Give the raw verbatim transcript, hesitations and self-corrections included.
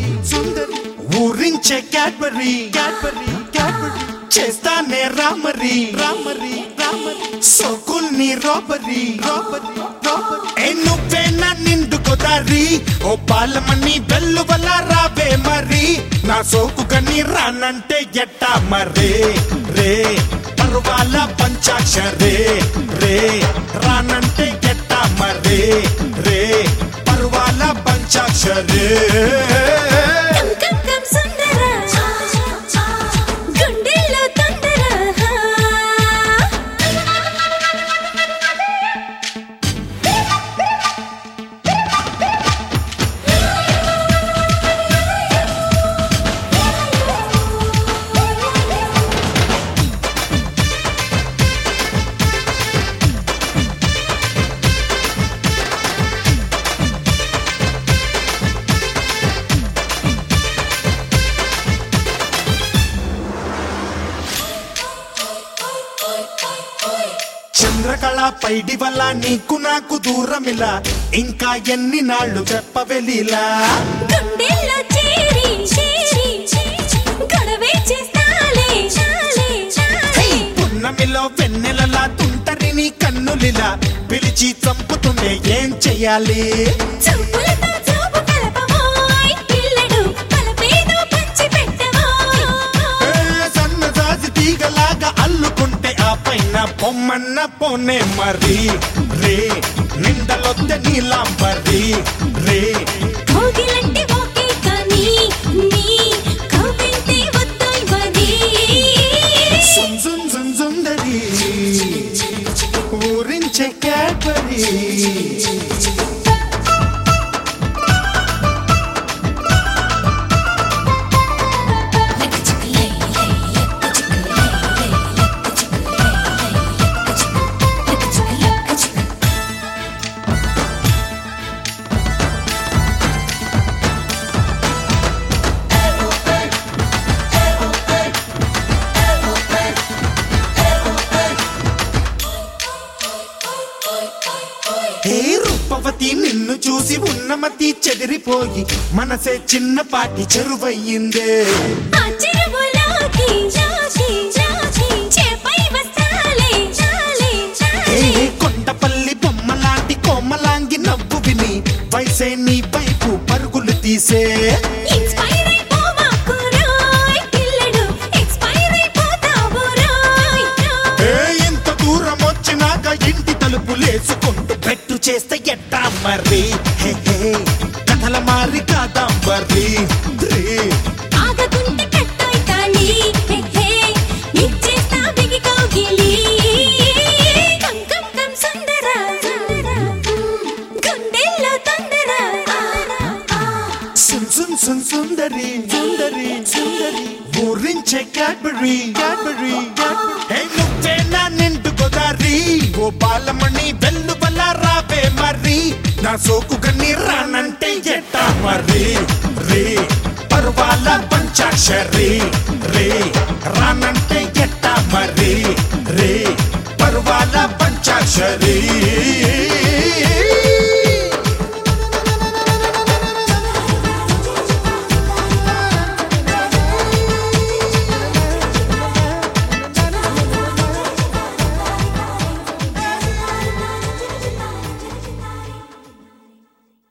సుందరి ఊరించే Cadbury Cadbury Cadbury చేస్తానే రామరి రామరి రామరి సోకుల్ని రాబరీ రాబరీ రాబరీ ఏ నువ్వే నా నిండు గోదారి ఓ పాలమని వెల్లువల రావే మరి నా సోకుకని రానంటే ఎట్టా మరే రే పర్వాల పంచాక్షరే రే రానంటే ఎట్టా మరే రే పర్వాల పంచాక్షరే చంద్రకళ పైడి వల్ల నీకు నాకు దూరమిలా ఇంకా ఎన్ని నాళ్ళు చెప్పవెలిలా పున్నమిలో వెన్నెలలా తుంటరిని కన్నులిలా పిలిచి చంపుతుండే ఏం చెయ్యాలి సన్నజాజి తీగలాగా అల్లుకుంటే ఆ పైన పొమ్మన్న పోనే మరి రే నిందలొద్ద నీలాంబరి రే సుందరి ఊరించే క్యాడ్బరీ హే రూపవతి నిన్ను చూసి ఉన్నమతి చెదిరిపోయి మనసే చిన్నపాటి చెరువయ్యిందే కొండపల్లి బొమ్మలాంటి కోమలాంగి నవ్వు విని వయసే నీ వైపు పరుగులు తీసే ఎంత దూరం వచ్చినాక ఇంటి తలుపులేసుకుంటూ పెట్టు చేస్తే ఎట్టా మరి కథల మారి కాదాంబరి సుందరి సుందరి సుందరి ఊరించే క్యాడ్బరీ క్యాడ్బరీ నువ్వే నా నిండు గోదారి ఓ బాలమణి వెల్లువల రావే మరి నా సోకుకని రానంటే ఎట్టా మరి రే పర్వాల పంచాక్షరి రే రానంటే ఎట్టా మరి రే పర్వాల పంచాక్షరి